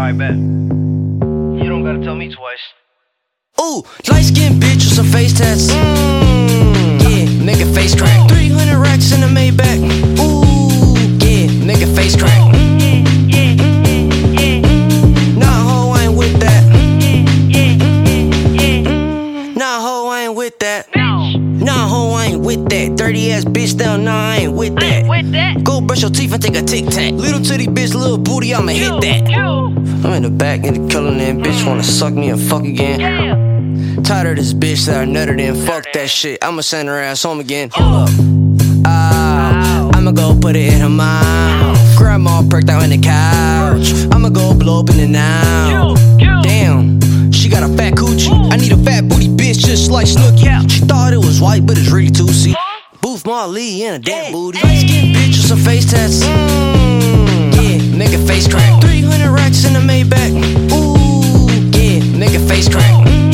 Alright, bet. You don't gotta tell me twice. Ooh, light-skinned bitch with some face tats. Yeah, make a face crack. 300 racks in the Maybach. Ooh, yeah, make a face crack. Nah, ho, I ain't with that. Nah, ho, I ain't with that. Nah, ho, I ain't with that. Dirty ass bitch down, nah, I ain't with that. Go brush your teeth and take a tic-tac. Little titty bitch, little booty, I'ma hit that. I'm in the back, in the killing that bitch wanna suck me and fuck again. Tired of this bitch that I nutted in, fuck that shit. I'ma send her ass home again. Hold up. I'ma go put it in her mouth. Grandma perked out in the couch. I'ma go blow up in the now. Damn, she got a fat coochie. I need a fat booty bitch just like Snooki. She thought it was white, but it's really 2C. Booth Marley in a damn booty. Light-skinned bitch with some face tats. Yeah, make a face crack. 300 racks in the Maybach. Ooh, yeah, make a face crack.